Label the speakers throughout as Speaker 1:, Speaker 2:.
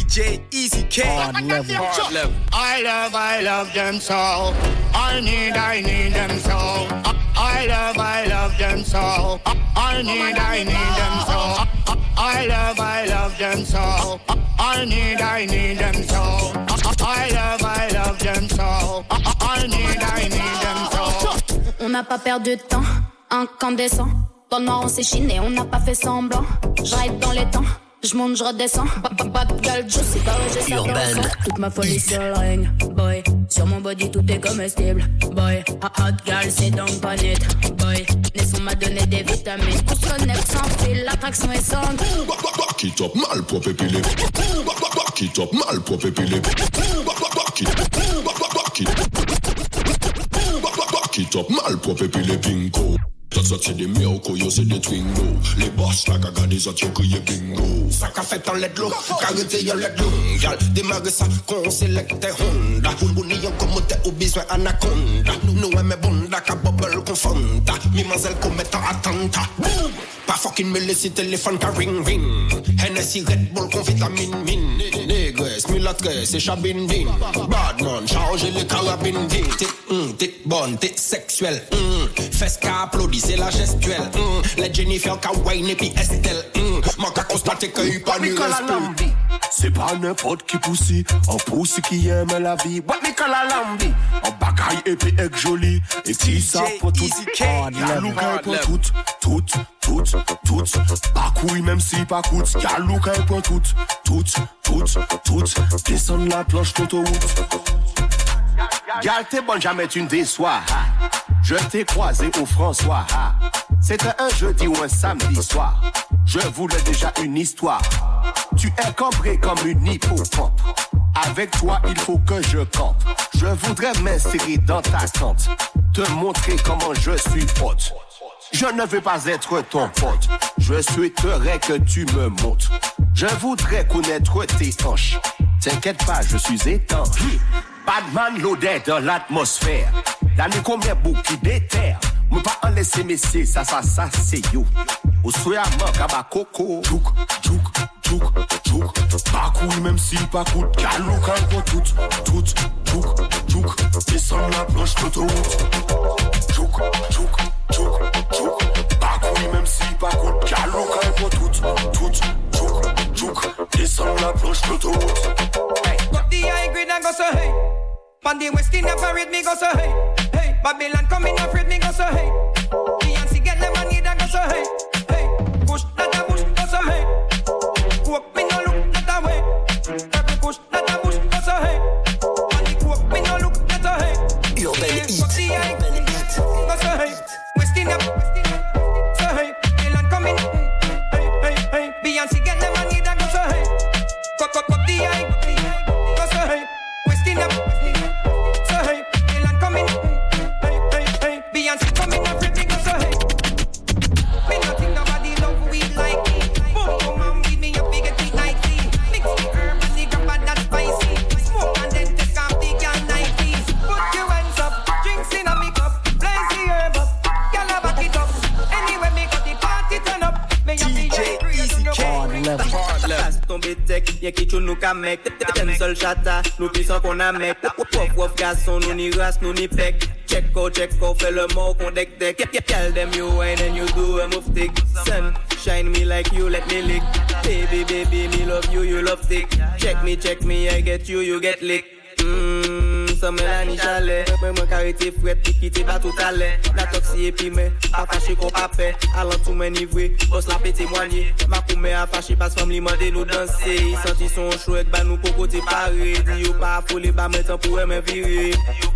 Speaker 1: DJ Easy K.
Speaker 2: Hard level. I love them so. I need them so. I love them so. I need them so. I love them so. I need them so. I love them so. I need them so.
Speaker 3: On n'a pas perdu de temps, incandescent. Dans le noir on s'est chiné, on n'a pas fait semblant. Je ride dans les temps, je monte, je redescends. Bad girl, je sais pas où j'ai ça. Toute ma folie sur le ring, boy. Sur mon body tout est comestible, boy. Hot girl, c'est donc pas net, boy. Laissons m'a donné des vitamines. On se connecte sans fil, l'attraction est sans.
Speaker 4: Back it up, mal pour pépiler. Back it up, mal pour pépiler. Back it up, mal pour pépiler bingo. Ça c'est des miracles, yo c'est des twingo. Les boss la gaga des autres yo crié bingo. Ça qu'a fait en let l'eau, carité yo let l'eau. Gal, démarre ça, qu'on sélecte Honda. Ou n'ayant commoté au besoin anaconda. Nous aimons bonda, ka bubble confonda. Mimazelle commettant attentat. Pas fucking me laisser téléphone ka ring ring. Hennessy Red Bull con vitamine min. Négresse, mulâtresse et chabine din. Badman, chargez les carabines din. T'es bonne, t'es sexuelle. Fais qu'à applaudir, c'est la gestuelle. Les Jennifer ka wine et puis Estelle. Moi qu'à constater qu'il n'y a pas de respect.
Speaker 5: C'est pas n'importe qui poussi, un poussi qui aime la vie. What Nicolas Lambi, un bagaille et puis egg joli. Et puis ça pour tout. Galouka pour tout. Pas couille même si pas coûte. Galouka pour tout. Descends la planche d'autoroute. Gal t'es bonne, jamais tu ne déçois. Je t'ai croisé au François. C'était un jeudi ou un samedi soir. Je voulais déjà une histoire. Tu es cambré comme une hippopampe. Avec toi, il faut que je campe. Je voudrais m'insérer dans ta tente. Te montrer comment je suis pote. Je ne veux pas être ton pote. Je souhaiterais que tu me montres. Je voudrais connaître tes hanches. T'inquiète pas, je suis étanche. Badman l'odeur dans l'atmosphère. La nuit combien beaucoup déterre. Me pas en laisser messer, ça c'est yo. Au soya kaba coco. Jouk. Pas cool même si pas cool. Galouka pour tout. Descends la planche d'autoroute. Jouk. Pas cool même si pas cool. Galouka pour tout. Descends la planche d'autoroute.
Speaker 6: Got the high grade and go so hey. Pan the West Indian parade me go so hey. Hey, Babylon coming afraid me go so hey. Beyonce get the money that go so hey. Hey, push not a bush go so hey. Coke me no look not a way. Every push not a bush go so hey. And the coke me no look not a hey.
Speaker 1: Yo, baby, eat.
Speaker 6: Got the high go so hey. West Indian so hey. Babylon coming hey. Beyonce get the money that go so hey. Got the high go so hey. West Indian so hey. Babylon coming hey. Beyonce coming afraid me go so hey. Me not think nobody love we like me. Boom boom and beat me up, we get it nightly. Mix the herb and the grab and that spicy. Smoke and then take off the gal 90s. Put your hands up, drinks in a me cup. Blaze the herb up, gyal a back it up. Anyway me got the party turn up. Me have the
Speaker 1: Easy K.
Speaker 6: Hard level. Tomber tech, y'a qui chou nous ka mec. T'aimes seul chata, nous puissants qu'on a mec. Wof garçon, nous ni race, nous ni pec. Check out, fais le mot qu'on deck. Tell them you wine and you do a move stick. Sun, shine me like you, let me lick. Baby, me love you, you love stick. Check me, I get you, you get lick. Ça me la ni chalet. Moi carité fouette, quitter pas tout à l'heure. La toxie et puis mais, pas fâché qu'on pas fait. Allant tout m'enivrer, boss la pété témoigner. Ma coumé a fâché, pas femme li mande nous danser. Senti son chouette, bah nous pour côté paré. Dis yo pas affolé, bah maintenant pour me virer.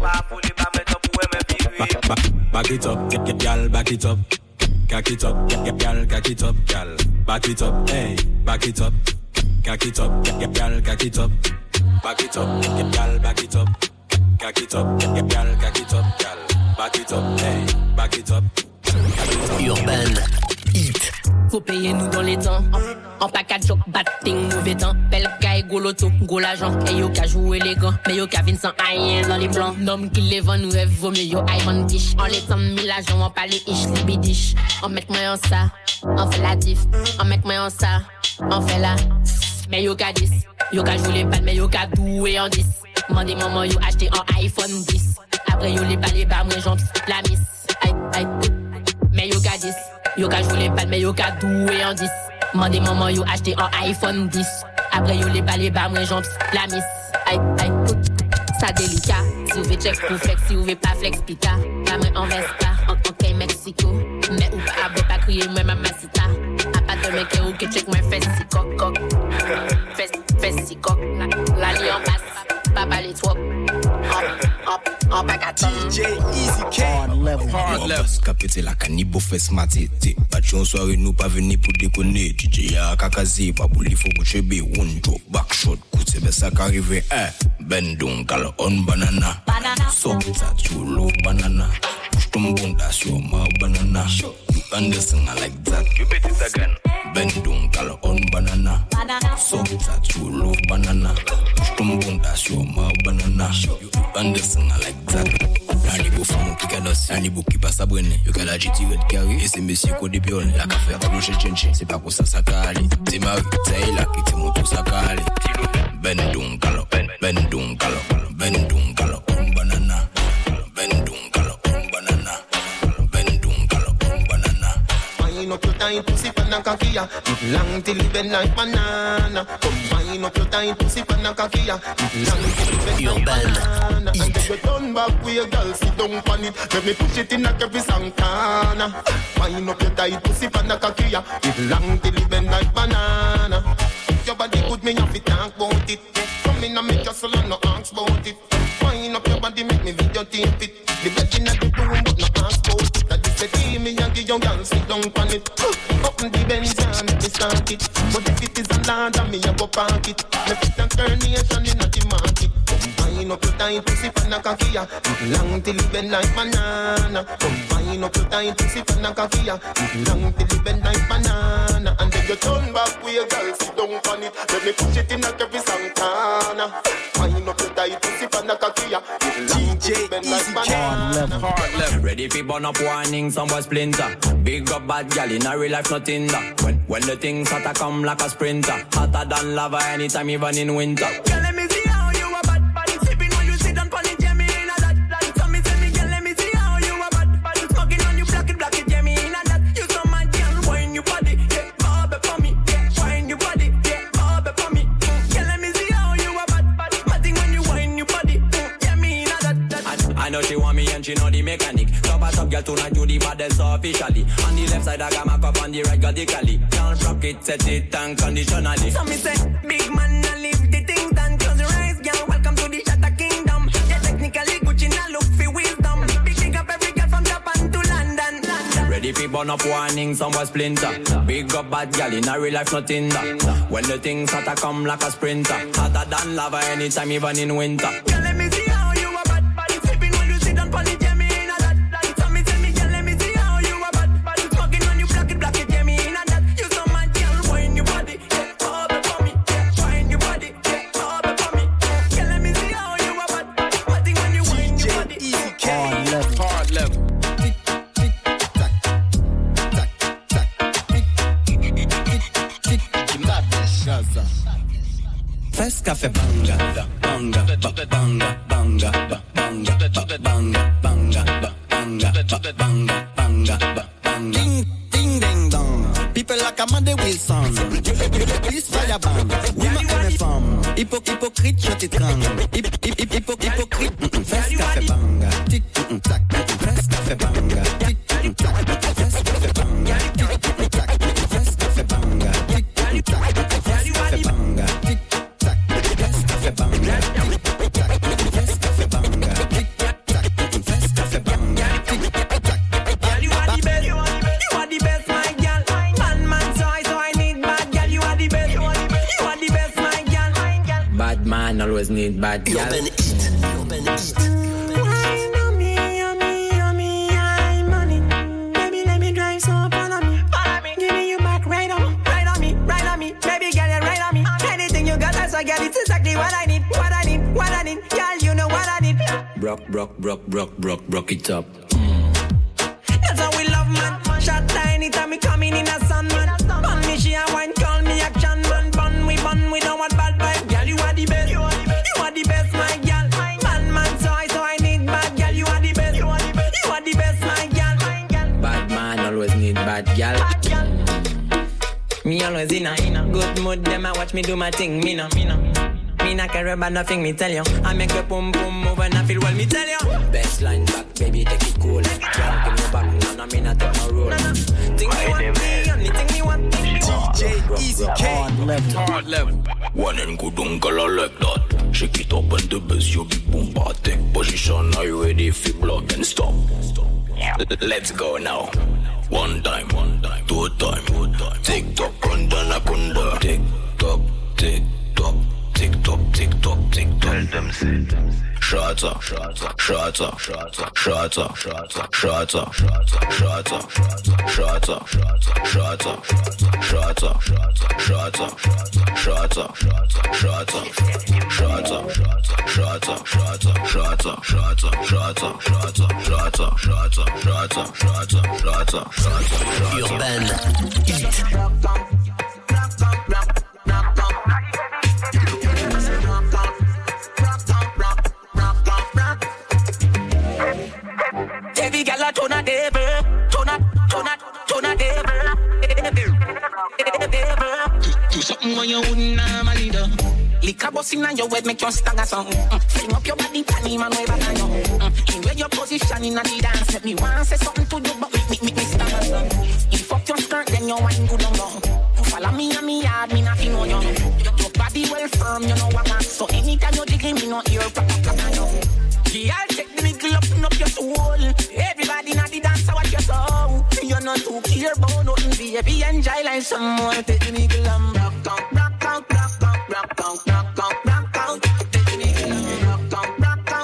Speaker 7: Back it up, gal, back it up. Cock it up, gal, cock it up, gal. Back it up, hey, back it up. Cock it up, gal, cock it up. Back it up, gal, back it up. Cock it up, gal, cock it up, gal. Back it up, hey, back it up.
Speaker 1: Urban Hit.
Speaker 8: Faut payer nous dans les temps. En package choc, batting, mauvais temps. Belle caille, gros loto, gros l'argent. Et yo ka joué élégant, mais yo ka vin sans rien dans les plans. Nom qui les vend, nous rêve, vaut mieux yo Ivan Dish. En les temps, 1000 agents, on parle ish, libidish. On met moi en ça, on fait la diff. On met moi en ça, on fait la. Mais yo ka 10, Yo ka joue les balles, mais yo ka doué en 10. Mandez maman, yo acheté un iPhone 10. Après yo les balles, les bas, moi j'en la miss. Aïe, mais yo ka 10. Yo ka joue les balles, mais yo ka doué en 10. Mandez maman, yo acheté un iPhone 10. Après yo les balles, les bas, moi j'en la miss. Aïe, ça délicat. Si vous voulez check pour flex, si vous voulez pas flex, pita. La main en Vespa, en Mexico. Mais ou pas crier, moi mamacita. A pas de mec ou que check moi fais si coq. Fais si coq. La lie en passe, pas les trop. En bac à
Speaker 1: DJ Easy K. Hard level.
Speaker 9: Capete la canibo fes matete. Bachon soirée nous pas venir pour déconner. DJ ya kakazi, pas pour les faux chebe. One drop, backshot, coup c'est bien ça qu'arrive. Bendon, gal on banana. So that you love banana. Push them bunda, show my banana. You understand I like that. You bet it again. Bendon, gal on banana. So that you love banana. Push them bunda, show my banana. You understand I like that. Animaux font qui canos, animaux qui passe à brûler. Yo qu'à la GT red carry, et c'est monsieur qu'on débiole. La café à boucher chenche, c'est pas pour ça ça calé. C'est Marie, c'est là qui te montre ça calé. Bendon calo, bendon calo, bendon calo, on banana. Bendon calo, on banana. Bendon calo, on banana.
Speaker 5: Wine up your tight pussy panna kakia. It long till it bend like banana. Wine up your tight pussy panna kakia. It long till it bend like banana. And then you turn back with your girl, sit down on it. Let me push it in like every Santana. Wine up your tight pussy panna kakia. It long till it bend like banana. Your body good, me have to talk about it. Come in and make your soul and no ask about it. Wine up your body, make me videotape it. The bed in the room, but no ask about it. That is the team, me and give your girl sit down on it. Open the Benz and make me start it. But if it is a land, me a go park it. Me fit a carnation in the market. Wine up your tight pussy panna kakia. It long till it bend like banana. Wine up your tight pussy panna kakia. It long till it bend like banana. And then you turn back with your girl sit down on it. Let me push it in like every Santana. Wine up your tight pussy panna kakia. It long till it bend like banana.
Speaker 6: Hard level. Ready for burn up warning, some boy splinter. Big up bad gal in a real life, nothing that. When the things hotter come like a sprinter. Hotter than lava anytime, even in winter. Girl, let me see how you a bad. Sipping when you sit down on it, Jamie in a that. So me say me, girl, let me see how you a bad. Smoking on you, black it, Jamie in a that. You so mad, girl, wine your body, yeah, bob for me, yeah, wine your body, yeah, bob for me. Girl, let me see how you a bad. Matting when you wine your body, yeah, me in a that. I know she want me and she know the mechanic. Top girl tonight you the baddest officially. On the left side I got my cup, on the right got the cali. Can't rock it, set it unconditionally. So me say, big man, I leave the things done. Close your eyes, girl, welcome to the Shatter Kingdom. Yeah, technically Gucci, now look for wisdom. Big up every girl from Japan to London. Ready for burn up warning, some boy splinter. Big up bad girl, in a real life nothing that. When the things hotter come like a sprinter. Hotter than lava anytime, even in winter. Girl, let me see how you a bad. Sipping when you sit down on the Jamie in a that. So me tell me, girl, let me see how you a bad. Smoking when you black it, Jamie in a that. You so mad, girl, wine your body, yeah, bob for me, yeah, wine your body, yeah, bob for me. Girl, let me see how you a bad. Matting when you wine your body.
Speaker 1: Easy K. Hard level.
Speaker 7: First café banga, banga, banga, banga, banga, banga, banga, banga, banga, banga, banga. Ding, ding, ding, dong. People like Amanda Wilson. Police fire bang. Women aime femme. Hypocrite, je t'étrangle. Hypocrite. First café banga. Tic, tac. First café banga. Tic, tac. First café banga. Tic, tac. First café banga. Tic, tac. First café banga. Tic, tac. First café banga. Tic, tac. First café banga. Tic, tac. First café banga. Tic, tac.
Speaker 6: Girl, you are the best. You are the best, my girl. Man, so I need bad girl. You are the best. You are the best, my girl. Bad man always need bad girl.
Speaker 1: Urban Heat. Urban Heat.
Speaker 6: Wine on me, I'm money. Baby, let me drive so follow me. Give you back right on me. Baby, girl, you right on me. Anything you got, I get it's exactly what I need. Girl, you know what I need. Broke it up. That's how we love, man. Shot line anytime we coming in a sun, man. Bun me, she a wine, call me action, man. Bun, we don't want bad vibe. Girl, Me always in a good mood, them I watch me do my thing, me no care about nothing, me tell you. I make a boom boom move and I feel well, me tell you. Best line back, baby, take it cool. Can't give me back, no, me not take no roll. Think me want me, only think me want me.
Speaker 1: DJ Easy K, hard level.
Speaker 9: One and good uncle like that. Shake it up and the best you be boom take position. Are you ready for block and stop? Let's go now. One time, two time. Tick tock, kunda. Tick tock. Tick tock. Tell them sit. Shut up.
Speaker 1: Urban
Speaker 6: Every gal a turn a devil. Do something when you wouldn't normally do. Lick a bus in your head, make you stagger song. Fling up your body, panty man, way back on you. In where your position in the dance, let me want say something to do, but me stagger song. You fuck your skirt, then you wine good on long. You follow me and me yard, me nothing know you. Your body well firm, you know what I want. So anytime you dig in, me no ear, proper you. Yeah, I'll take the middle up your soul. Everybody in the dance, I watch your soul. You're not too clear about nothing, baby. Enjoy like someone. Take the middle and rock out. Take the middle and rock out.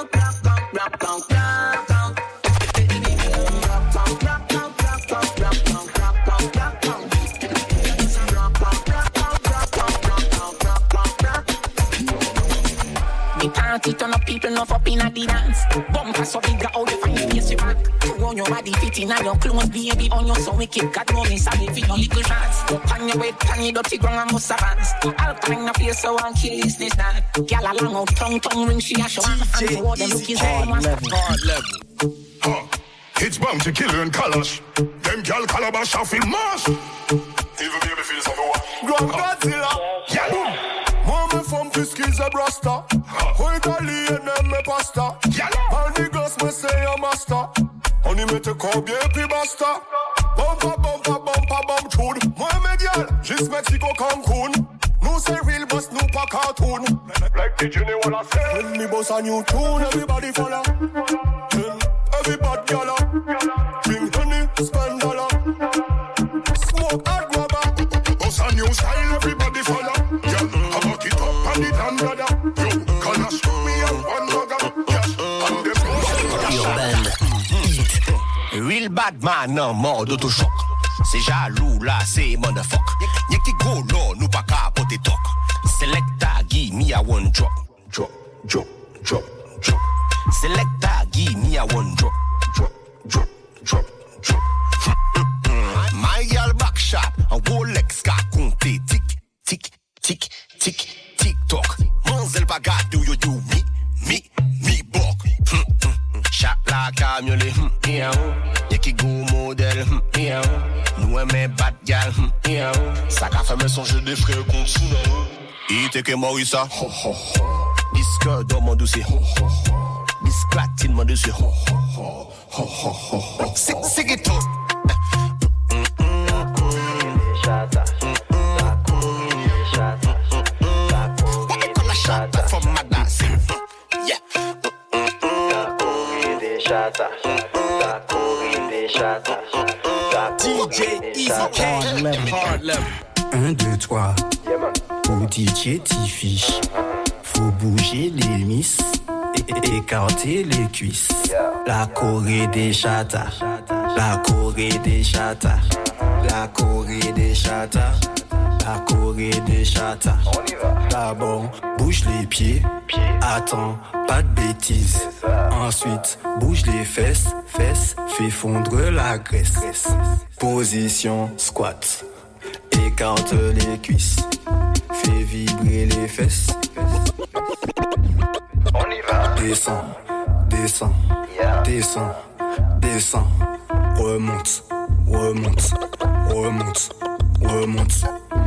Speaker 6: Party turn up, people enough up in a the dance. Bumper so big, how you find your face you back. You on your body fitting and your clothes, baby, on your so wicked. God know me, sorry for your little dance. Pan your weight, pan your dirty ground and must advance. I'll clean up here so I'll kill this that. Girl along out, tongue ring, she a show. And for the look is hard level.
Speaker 4: It's bound to kill you in colors. Them girl calabash off in mass. Even baby feels of a what? Grand Godzilla. Yeah, boom. Mama from Fiski's a brasta. Italian and me pasta. And the girls me say a master. Honey me te call bien basta. Bumpa chud. Moi me girl, just Mexico Cancun. No say real boss, no pa cartoon. Like the Jenny wanna say. When me boss a new tune, everybody follow. Everybody gala. Drink honey, spend dollar. Smoke hard rubber. Boss a new style, everybody follow. Yeah, I walk it up and it and brother. Yo, gonna show me and one rugger. Cash on the
Speaker 5: Urban. Real bad man, non mort d'autochoc. C'est jaloux là, c'est motherfuck. Y'a qui go là, nous pas capoter toc. Selecta, give me a one drop. Selecta, give me a one drop. My girl back sharp, un Rolex qu'a compté. Tic, toc. Manzel bagade ou yo mi bok. Chat la camiolet, y'a qui go modèle, nous aimons bad gal, ça qu'a fait me songer des frères qu'on souna. Il était que Morissa, disque dans mon dossier, disque platine mon dossier. C'est que tout. From my dancing, yeah.
Speaker 1: DJ Easy K, hard level.
Speaker 10: 1, 2, 3. Pour DJ T-Fish, faut bouger les miss et écarter les cuisses. La Corée des chatas, la Corée des chatas, la Corée des chatas, la Corée des chatas. D'abord, bouge les pieds, attends, pas de bêtises. Ensuite, bouge les fesses, fais fondre la graisse. Position squat, écarte les cuisses, fais vibrer les fesses. On y va. Descends, remonte.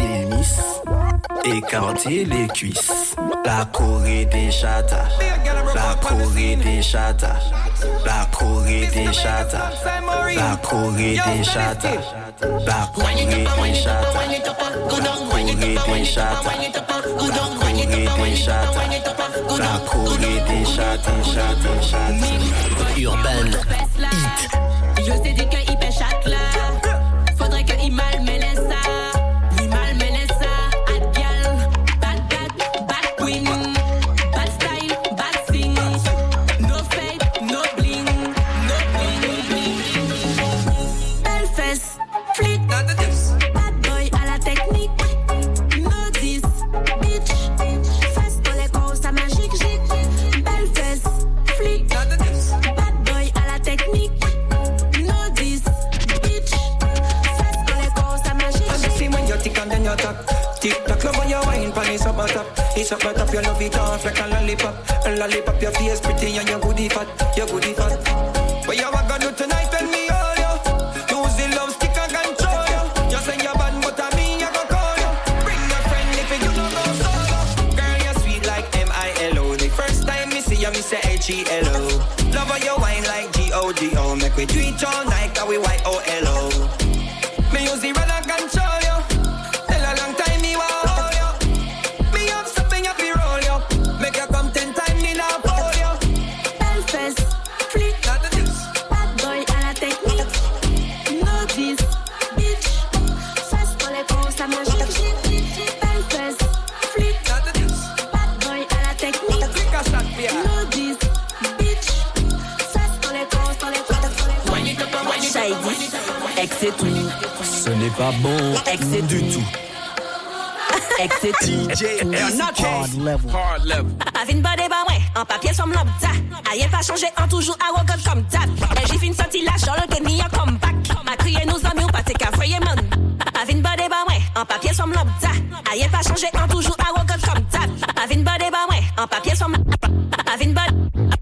Speaker 10: les miss, écarter les cuisses. La Corée des chatas, la Corée des chatas, la Corée des chatas, la Corée des chatas, la Corée des chatas, la Corée des chatas, la Corée des chatas, la Corée des chatas.
Speaker 1: Urban.
Speaker 8: Je sais dire qu'il pêche chatte là. Faudrait qu'il malmène ça. Il malmène ça. Bad girl, bad queen. Bad style, bad sing. No fake, no bling. No bling. Belle fesse, flic. Bad boy à la technique. No dis, bitch. Fesse dans les corps, ça magique, gic. Belle fesse, flic. Bad boy à la technique.
Speaker 11: Tick tock, love when you wine, pan it's up my top. It's up my top, you love it off like a lollipop. A lollipop, your face pretty and your goodie fat, your goodie fat. What you want gonna do tonight? Tell me all you. Use the love stick and control you. You say you're bad, but I mean you go call you. Bring your friend if you don't go solo. Girl, you're sweet like M-I-L-O. The first time me see you, me say H-E-L-O. Love how you wine like G-O-D-O. Make we tweet all night, cause we Y-O-L-O. Me use the run and control you. Tell a long time me want hold you. Me have something up me roll you. Make you come 10 times me now hold you.
Speaker 8: Belle fesse, flic. Bad boy à la technique. No dis, bitch. Fesse dans les corps, ça magique. Belle fesse, flic. Bad boy à la technique. No dis, bitch. Fesse dans les corps, Shady, ex et tout.
Speaker 9: Ce n'est pas bon du tout.
Speaker 8: Ex et tout.
Speaker 1: DJ EasyK. Hard level.
Speaker 8: Avine body ba ouais, en papier som l'obda. Aïe pas changé, en toujours arrogant comme date. Et j'ai fin sorti la chole que ni a comeback. Ma crié nous amis ou pas t'es qu'à voyer man. Avine body ba ouais, en papier som l'obda. Aïe pas changé, en toujours arrogant comme date. Avine body ba ouais, en papier som. Avine body.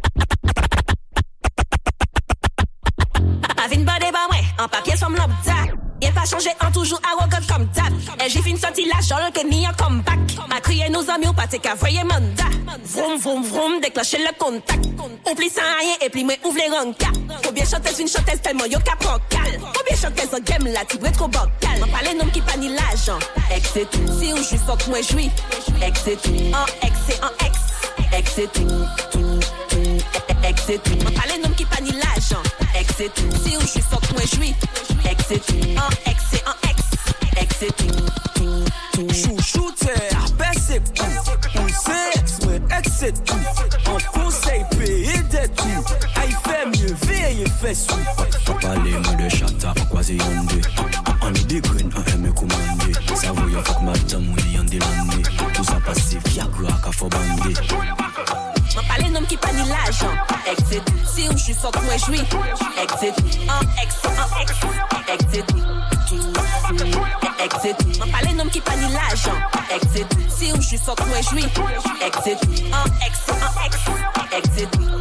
Speaker 8: Avine body ba ouais, en papier som l'obda. Y'a pas changé, en toujours arrogant comme date. Et j'ai fin sorti la chole que ni a comeback. Ma crié nous amis ou pas t'es qu'à voyer mandat. Vroom vroom vroom, déclencher le contact. On plie sans rien et puis moi ouvre les rankas. Combien chanteuse une chanteuse tellement yo cap cal. Combien chanteuse en game là, tu brûles trop bocal. M'en parle nom qui panne l'argent. Ex et tout. Si on joue fuck moi jouis. Ex et tout. En ex et en ex. Ex et tout. Ex et tout. M'en parle nom qui panne l'argent. Ex et tout. Si on joue fuck moi jouis. Ex et tout. En ex et en ex. Ex et tout.
Speaker 7: Chouchouter, baissez tout. Poussez, ouais, ex et tout. En conseil, payer des tout. Aïe fait mieux, veille fait sous.
Speaker 9: Pas parler moi de chata, croisé yandé. On est des graines, on aime commander. Ça vaut y'a fuck madame, on est yandé l'année. Tout ça passe, Viagra, qu'a faut bander.
Speaker 8: M'en parle nom qui panne l'argent. Ex et tout. Si on joue fuck moi jouis. Ex et tout. En ex en ex. Ex et tout. Ex et tout. M'en parle nom qui panne l'argent. Ex et tout. Si on joue fuck moi jouis. Ex et tout. En ex en ex. Ex et tout.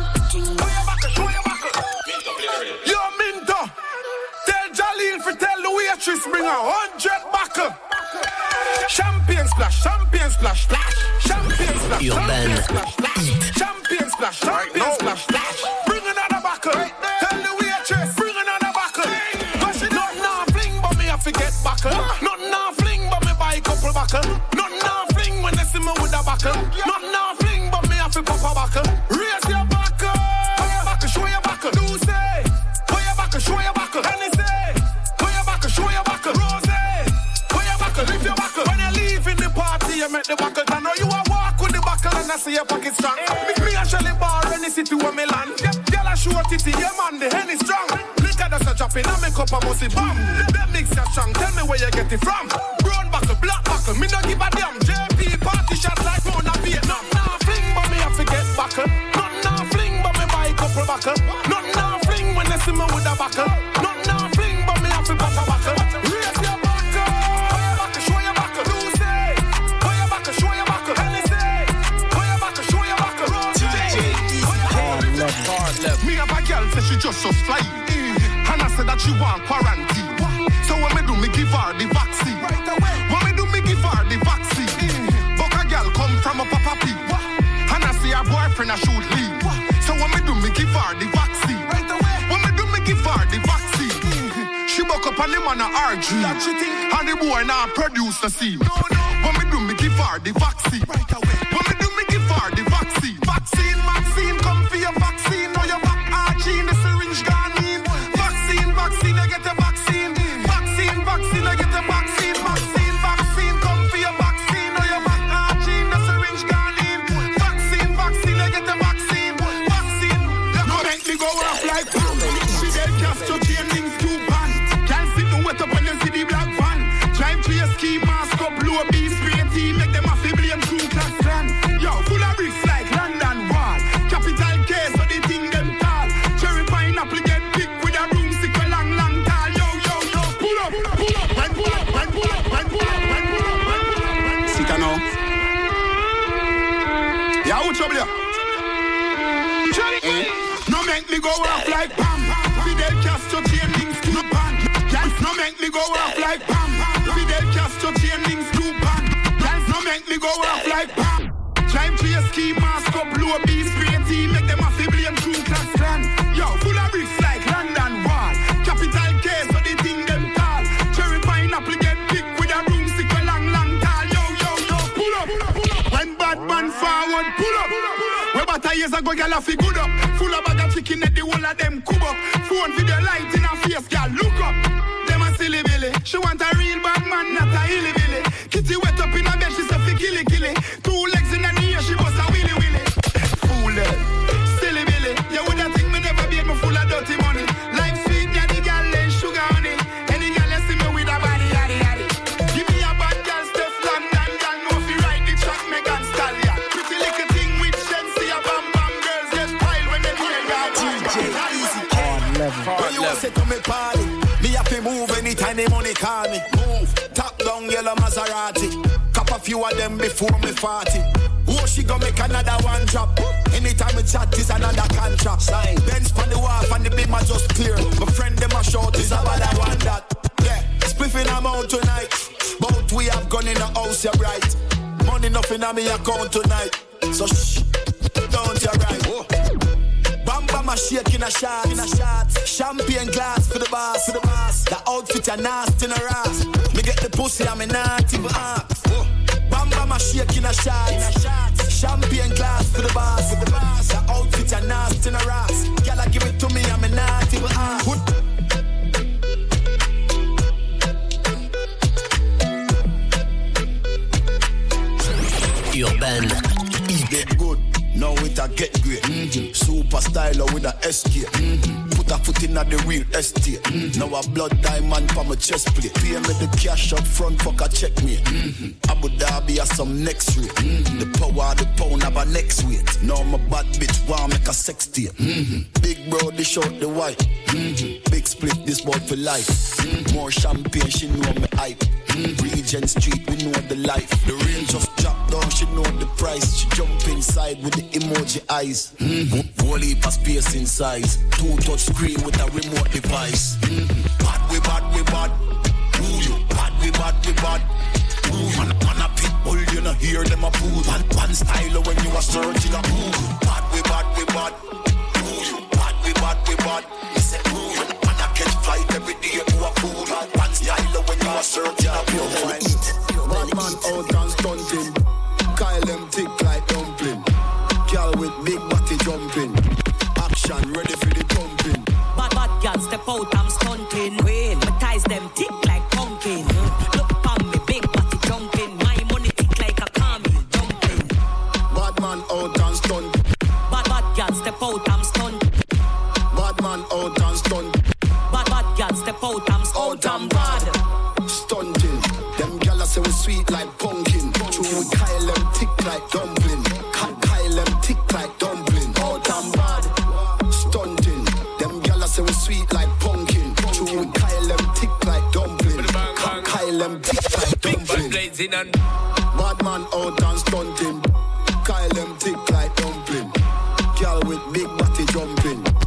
Speaker 2: Yo Minto, tell Jalil for tell the waitress bring a 100 buckle. Champagne splash, champagne splash, splash. Champagne splash,
Speaker 1: Urban.
Speaker 2: champagne splash, champagne splash, splash. Bring another buckle. Tell the waitress bring another buckle. Cause she not now fling but me have to get buckle. Not now fling but me buy a couple buckle. Not now fling when they see me with a buckle. Not now fling but me have to pop a buckle. Raise your buckle. Show your buckle. Do say, pull your buckle, show your buckle. Henny say, pull your buckle, show your buckle. Rose, pull your buckle, lift your buckle. When you leave in the party, you make the buckle. I know you a walk with the buckle and I see your pocket strong. Me a Shelly bar, any city where me land. Girl a show titty, yeah man, the Henny strong. Liquor does a drop in, I make up a musty bomb. That mix ya strong, tell me where you get it from. Brown buckle, black buckle, me no give a damn. JP party shots like Mona Vietnam. Nah fling, but me have to get buckle. Not nah fling, but me buy a couple buckle. Not nah fling when they see me with a buckle. Not nah fling, but me have to pop a buckle. Raise your buckle, show your buckle. Do say, pull your buckle, show your buckle. Henny say, pull your buckle, show your buckle. DJ EasyK, hard level. Me have a girl say she just fly. And I said that she want quarantine. So when me do, me give her the vaccine. Right away. When me do, me give
Speaker 12: her dream. And the boy now produce the scene. When me do, me give her the vaccine. Right away. When me do, me give her the vaccine. Vaccine, come for your vaccine. Now your back arching, the syringe gone in. Vaccine, I get a vaccine. Vaccine, I get a vaccine. Vaccine, come for your vaccine. Now your back arching, the syringe gone in. Vaccine, I get a vaccine. Don't make me go off like boom. She dead Castro chain things too bad. Can't sit no wet up when you see the black van. Drive to your ski mask up, blow a beef spray team. Make them a fi blame true class clan. Yo, full of bricks like London Wall. Capital K, so they think them tall. Cherry pineapple get pick with a broomstick a long tall. Yo, pull up. Sit down now. Yeah, what's up there? No make me go off like Pam. Fidel Castro chain links to pan. No make me go off like Pam. Fidel Castro chain links to pan. No make me go off like Pam. Drive to your ski mask up, blow a beef spray team. Make them a fi blame true class clan. Yo, full of bricks like London Wall. Capital K, so they think them tall. Cherry pineapple get pick with a broomstick a long tall. Yo, pull up. When bad man forward, pull up. Where about years ago, girl, I fi good up. Full of bag of chicken at the whole of them cook up. Phone video light in her face, girl, look up. Them a silly billy. She want a real bad man, not a hilly billy. Kitty wet up in her bed, she say fi killy. 2 legs in the ear, she bust a willy. Fool silly billy. You woulda think me never beat me full of dirty money. Life sweet, me a the girl then sugar honey. Any girl you see me with a body, yaddy. Give me a bad girl, Steph London, girl, know fi ride the track, Megan Stallion. Pretty little thing with Shensi, a bam girls get pile when they hear that. DJ Easy
Speaker 13: When you say to me party, me have to move anytime the money call me. Move, top down yellow Maserati. Cop a few of them before me 40. Oh, she gon' make another one drop. Anytime we chat is another contract. Sign. Benz on the wharf and the beam are just clear. My friend them a short is about that one that. Yeah, spliffing them out tonight. Both we have gone in the house, you're right. Money nothing on me account tonight. So shh, don't you right. Oh. Bamba my shake in a shot. Champagne glass for the boss. The outfit a nasty in a ass. Me get the pussy and me not even ask. Bamba my shake in a shot. Champagne glass for the boss. The outfit a nasty in a ass. Girl, give it to me and me not even ask.
Speaker 1: Urban.
Speaker 13: Get good. Now it a get great. Super styler with a SK. Put a foot in at the real estate. Now a blood diamond for my chest plate. Pay me the cash up front, fuck a check me. Abu Dhabi has some next rate. The power of the pound have a next weight. Now my bad bitch want make a sex tape. Big bro, dish out the white. Big split, this boy for life. More champagne, she know me hype. Regent Street, we know the life. The rain just dropped down, she know the price. She jump inside with the emoji eyes. Whole heap of space in size. 2-touch screen with a remote device. Bad we bad. Ooh, you bad we bad. Ooh, man a pit bull, you know hear them a poo. One style when you are searching a poo. Bad we bad. Ooh, you bad we bad. He said, ooh, man a catch flight every day to a pool. One style when you are searching a poo. Bad man out and stunting. Kyle them thick like dumpling. Girl with big body jumping. Action ready for the pumping.
Speaker 14: Bad girl step out, I'm stunting. Queen, my ties them thick like pumpkin. Look on me, big body jumping. My money thick like a camel jumping.
Speaker 13: Bad man out and stunt.
Speaker 14: Bad girl step out, I'm stunt.
Speaker 13: Bad man out and stunt.
Speaker 14: Bad girl step out, I'm stunt. I'm bad.
Speaker 13: Stunting. Them gyal say we sweet like pumpkin. True, we Kyle them thick like dumpling. Kyle them thick like dumpling. Out and bad. Stunting. Them gyal say we sweet like pumpkin. True, we Kyle them thick like dumpling. Kyle them thick like dumpling. Bad man out and stunting. Kyle them thick like dumpling. Gyal with big body jumping.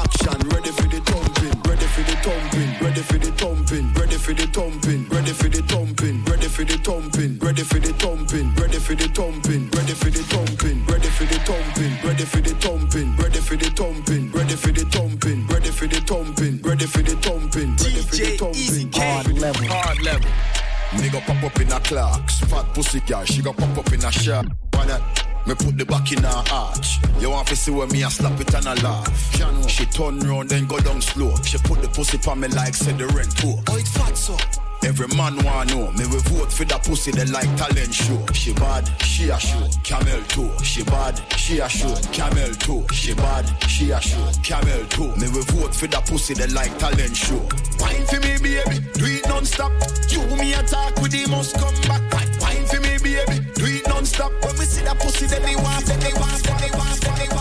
Speaker 13: action, ready for the thumping, ready for the thumping, ready for the thumping, ready for the thumping, ready for the thumping, ready for the thumping, ready for the thumping, ready for the thumping, ready for the thumping, ready for the thumping, ready for the thumping, ready for the thumping, ready for the thumping, ready for the thumping, ready for the thumping, ready for the thumping,
Speaker 1: hard level.
Speaker 13: Nigga pop up in a Clarks, fat pussy girl, she gon' pop up in a shirt. Why that? Me put the back in her arch. You want to see where me a slap it and a laugh. She turn round then go down slow. She put the pussy pa me like said the rent poor. Oh, it's fat so. Every man wanna know. Me we vote for that pussy they like talent show. She bad, she a show. Camel toe. She bad, she a show. Camel toe. She bad, she a show. Camel toe. Me we vote for that pussy they like talent show. Wine for me baby, do it non-stop. You me attack with the must come back. Wine for me baby, do it non-stop. When we see that pussy then they want,